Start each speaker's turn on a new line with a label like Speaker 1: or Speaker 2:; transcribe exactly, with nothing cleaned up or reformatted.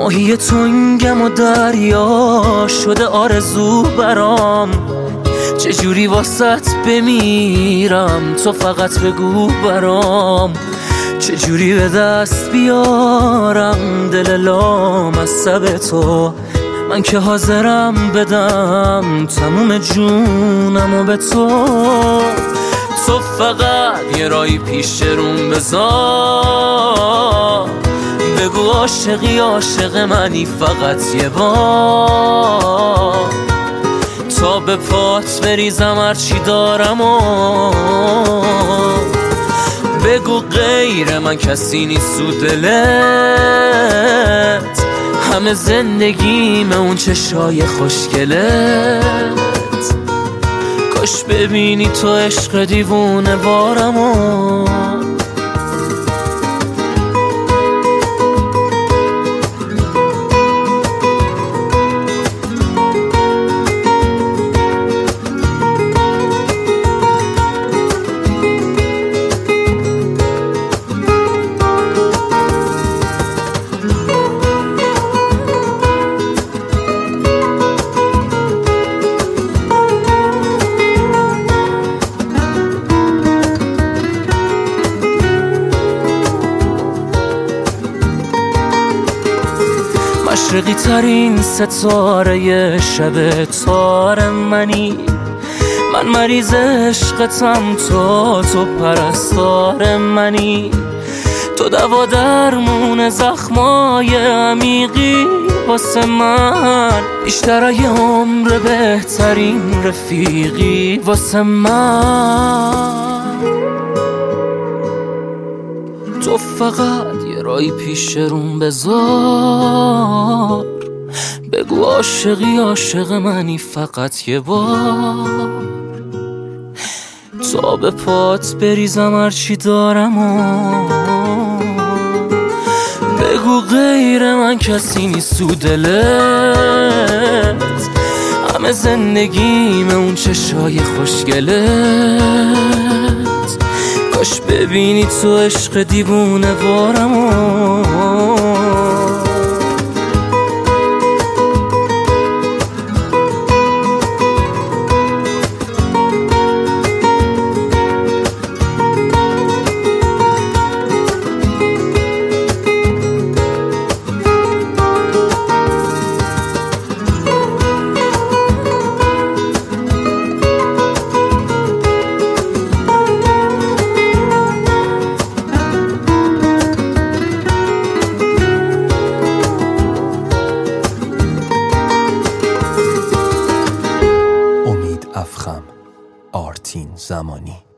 Speaker 1: ماهی تنگم و دریا شده آرزو برام، چجوری واسط بمیرم تو فقط بگو برام، چجوری به دست بیارم دل لامصب تو، من که حاضرم بدم تموم جونمو به تو. تو فقط یه رای پیش روم بذار، بگو عاشقی عاشق منی فقط یه بار، تا به پات بریزم هرچی دارم و بگو غیر من کسی نیست تو دلت، همه زندگیم اون چشای خوشگلت، کاش ببینی تو عشق دیوونه بارمو. مشرقی ترین ستاره شب تار منی، من مریض عشقتم تو تو پرستار منی، تو دوا درمون زخمای عمیقی واسه من، بیشتر یه عمر بهترین رفیقی واسه من. تو فقط یه رای پیش روم بذار، بگو عاشقی عاشق منی فقط یه بار، تا به پات بریزم هرچی دارم و بگو غیر من کسی نیست تو دلت، همه زندگیم اون چشای خوشگلت، کاش ببینی تو عشق دیوونه بارمو.
Speaker 2: آرتین زمانی.